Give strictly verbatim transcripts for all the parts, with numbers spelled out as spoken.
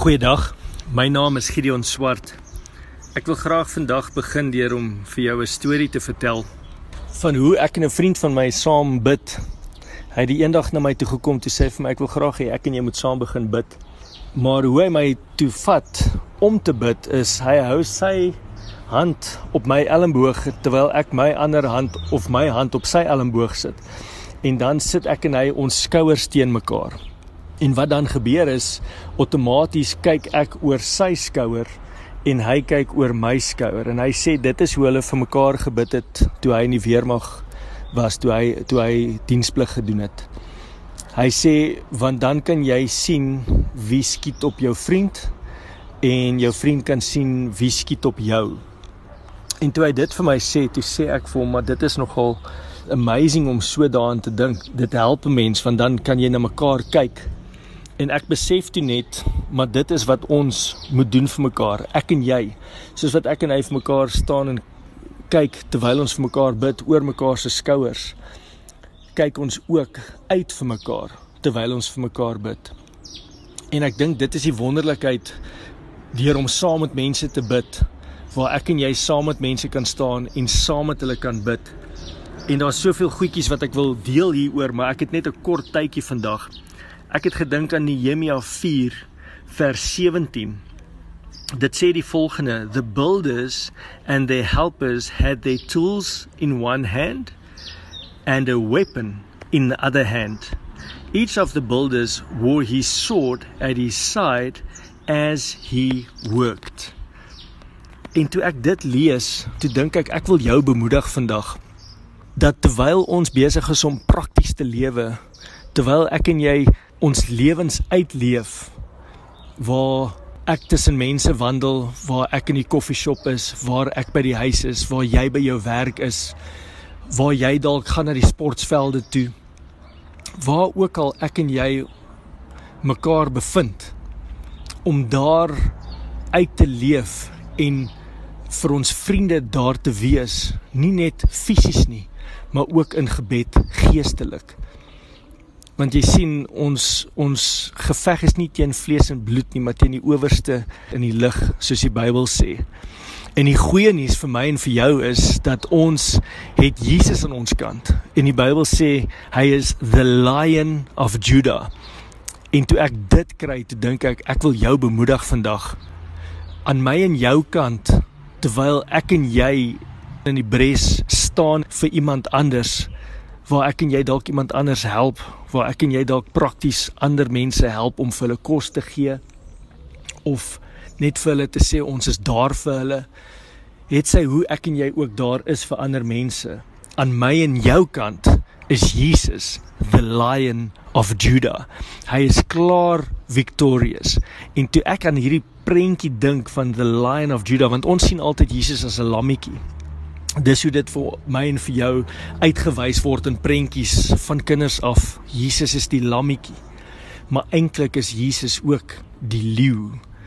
Goeiedag, my naam is Gideon Swart. Ek wil graag vandag begin deur om vir jou 'n storie te vertel van hoe ek en 'n vriend van my saam bid. Hy het die eendag na my toe gekom toe sê vir my, ek wil graag hê ek en jy moet saam begin bid. Maar hoe hy my toe vat om te bid is, hy hou sy hand op my elmboog terwyl ek my ander hand of my hand op sy elmboog sit. En dan sit ek en hy ons skouers teen mekaar. En wat dan gebeur is, outomaties kyk ek oor sy skouer en hy kyk oor my skouer. En hy sê dit is hoe hulle vir mekaar gebid het toe hy in die weermag was, toe hy, toe hy diensplig gedoen het. Hy sê, want dan kan jy sien wie skiet op jou vriend en jou vriend kan sien wie skiet op jou. En toe hy dit vir my sê, toe sê ek vir hom, maar dit is nogal amazing om so daaraan te dink. Dit help 'n mens, want dan kan jy na mekaar kyk. En ek besef toe net, maar dit is wat ons moet doen vir mekaar, ek en jy. Soos wat ek en hy vir mekaar staan en kyk, terwyl ons vir mekaar bid, oor mekaar se skouers, kyk ons ook uit vir mekaar, terwyl ons vir mekaar bid. En ek dink dit is die wonderlikheid, deur om saam met mense te bid, waar ek en jy saam met mense kan staan, en saam met hulle kan bid. En daar is soveel goedjies wat ek wil deel hieroor, maar ek het net 'n kort tydjie vandag. Ek het gedink aan Nehemia vier, vers sewentien. Dit sê die volgende, the builders and their helpers had their tools in one hand and a weapon in the other hand. Each of the builders wore his sword at his side as he worked. En toe ek dit lees, toe dink ek, ek wil jou bemoedig vandag, dat terwyl ons besig is om prakties te lewe, terwyl ek en jy ons lewens uitleef, waar ek tussen mense wandel, waar ek in die koffieshop is, waar ek by die huis is, waar jy by jou werk is, waar jy dalk gaan na die sportvelde toe, waar ook al ek en jy mekaar bevind, om daar uit te leef en vir ons vriende daar te wees, nie net fisies nie, maar ook in gebed geestelik. Want jy sien, ons, ons geveg is nie teen vlees en bloed nie, maar teen die owerste in die lig, soos die Bybel sê. En die goeie nuus vir my en vir jou is, dat ons het Jesus aan ons kant. En die Bybel sê, hy is the Lion of Judah. En toe ek dit kry, toe dink ek, ek wil jou bemoedig vandag, aan my en jou kant, terwyl ek en jy in die bres staan vir iemand anders, waar ek en jy dalk iemand anders help, waar ek en jy dalk prakties ander mense help om vir hulle kos te gee, of net vir hulle te sê, ons is daar vir hulle, het sy hoe ek en jy ook daar is vir ander mense. Aan my en jou kant is Jesus, the Lion of Judah. Hy is klaar victorious. En toe ek aan hierdie prentjie dink van the Lion of Judah, want ons sien altyd Jesus as 'n lammetjie. Dis hoe dit vir my en vir jou uitgewys word in prentjies van kinders af. Jesus is die lammetjie. Maar eintlik is Jesus ook die leeu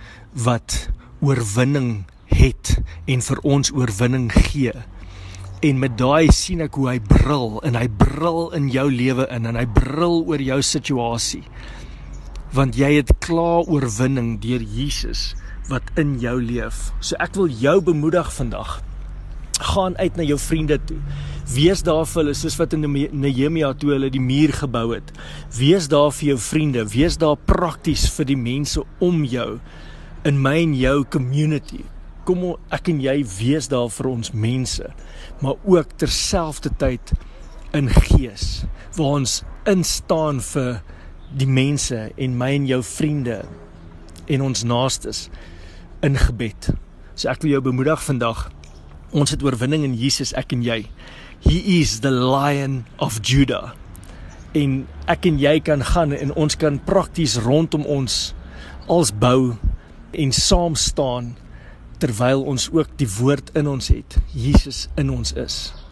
wat oorwinning het en vir ons oorwinning gee. En met daai sien ek hoe hy brul, en hy brul in jou lewe in, en hy brul oor jou situasie. Want jy het klaar oorwinning deur Jesus wat in jou leef. So ek wil jou bemoedig vandag. Gaan uit na jou vriende toe. Wees daar vir hulle, soos wat in Nehemia toe hulle die muur gebou het. Wees daar vir jou vriende, wees daar prakties vir die mense om jou, in my en jou community. Kom ek en jy wees daar vir ons mense, maar ook terselfdertyd in gees, waar ons instaan vir die mense en my en jou vriende en ons naastes in gebed. So ek wil jou bemoedig vandag, ons het oorwinning in Jesus, ek en jy. He is the Lion of Judah. En ek en jy kan gaan en ons kan prakties rondom ons als bou en saam staan, terwyl ons ook die woord in ons het, Jesus in ons is.